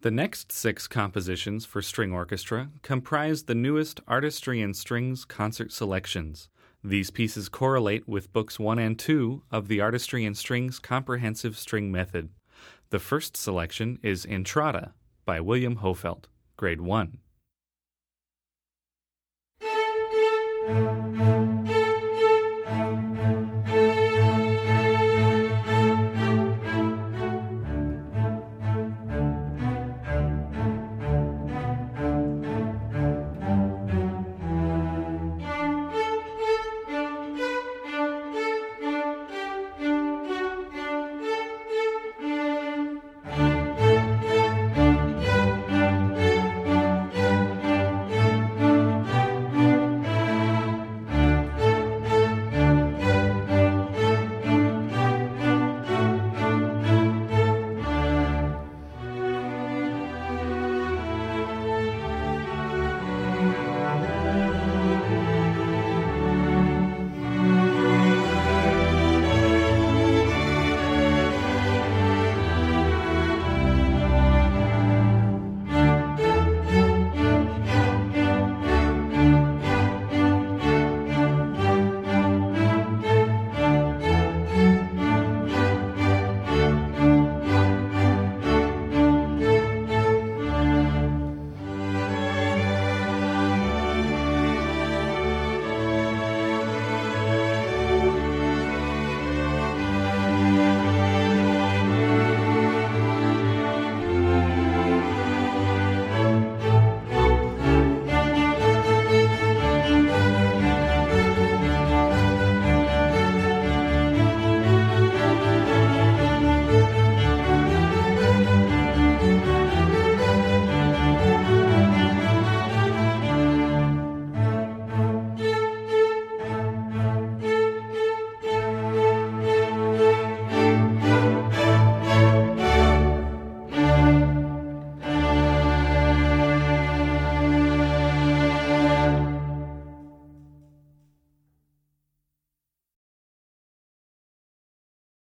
The next 6 compositions for string orchestra comprise the newest Artistry in Strings concert selections. These pieces correlate with Books 1 and 2 of the Artistry in Strings Comprehensive String Method. The first selection is Entrada by William Hofelt, Grade 1.